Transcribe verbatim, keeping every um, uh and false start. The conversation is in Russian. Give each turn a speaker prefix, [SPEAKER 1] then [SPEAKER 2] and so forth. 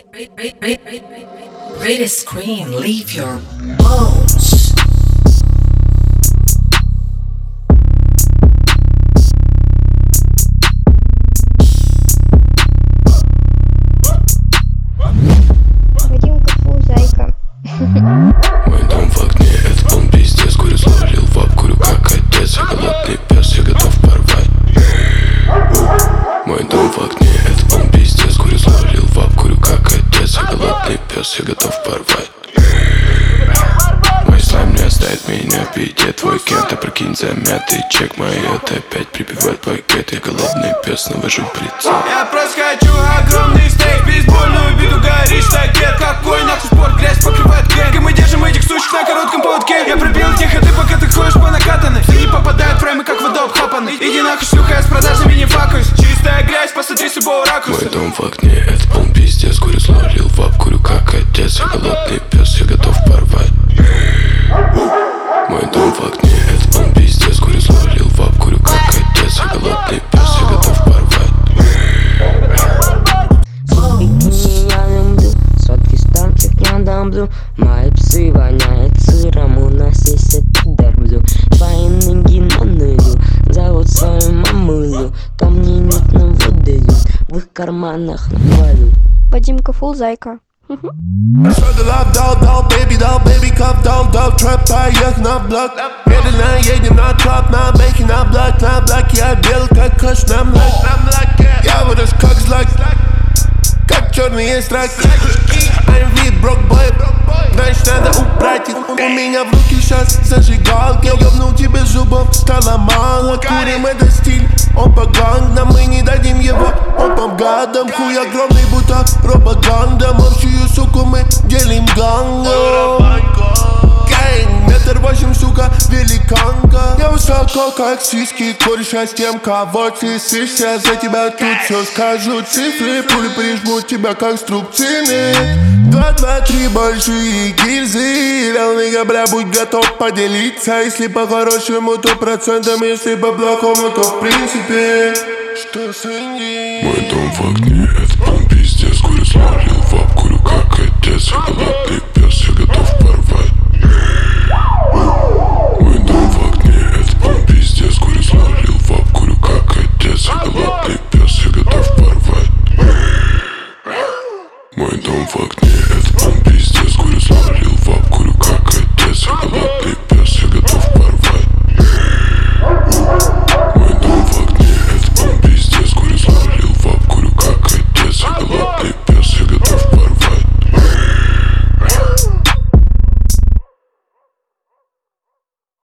[SPEAKER 1] Ready scream, leave your bones.
[SPEAKER 2] Вадимка, фу, зайка.
[SPEAKER 3] Мой дом в огне, это он пиздец. Курю, словарил в курю как отец. Я голодный пес, я готов порвать. Мой дом в огне, это он пиздец. Курю, словарил в курю как отец. Я голодный пес, я готов порвать. Мой слайм не оставит меня в беде. Твой кент, а прикинь, замятый чек. Мои это опять прибивает пакет. Я голодный пес, навожу прицел.
[SPEAKER 4] Я просто хочу огромный стейк, бейсбольную биду, горишь стакет. Какой нахуй спорт, грязь покрывает кэнг. И мы держим этих сучек на коротком поводке. Я пробил эти ходы, пока ты ходишь по накатанной. Все не попадают в фреймы, как вода обхапанный. Иди нахуй, шлюха, я с продажами не факуюсь. Чистая грязь, посмотри с любого ракурса.
[SPEAKER 3] Мой дом в огне, это он пиздец. Курю, словарил в курю как отец. Я голодный пес, я готов порвать. Мой дом в огне, это он пиздец. Курю, словарил в курю как отец. Я голодный пес, я готов порвать.
[SPEAKER 5] Я люблю сотки ставчик, я дамблю. Мои псы воняют сыром, у нас есть этот дерблю. Твои ноги на нулю, зовут свою мамулю. Ко мне нет на воду, в их карманах навалю.
[SPEAKER 2] Вадимка, фу, зайка.
[SPEAKER 6] Struggle up, dog, dog, baby, dog, baby, cup, dog, dog, trap, поехал на блок. Медленно едем на троп, на бэке, на блок, на блоке. Я бел, как кэш, на млаке. Я вырос, как злак, как черные строки. I'm with broke boy, значит надо убрать их. У меня в руки сейчас зажигалки. Ёбнул тебе зубов, стало мало. Курим, это стиль, он по гангам. Мы не дадим его, он по гадам. Хуй огромный, будто пропаганда. Общую суку мы делим гангом. Гэнг, метр восемь, сука, великанка. Я высоко, как сиськи, кореша с тем, кого ты сышься. За тебя тут все скажу, цифры. Пули прижмут тебя, как струбцины. Два, два, три большие гильзы. Реальный бля, будь готов поделиться. Если по-хорошему, то процентом. Если по-плохому, то в принципе. Что с Инди?
[SPEAKER 3] Мой дом в огне, это он пиздец. Курю, словарил в курю как отец. Я голодный пес, я готов порвать. Мой дом в огне, это он пиздец. Курю, словарил в курю как отец. Я голодный пес, я готов порвать. Мой дом в огне, это он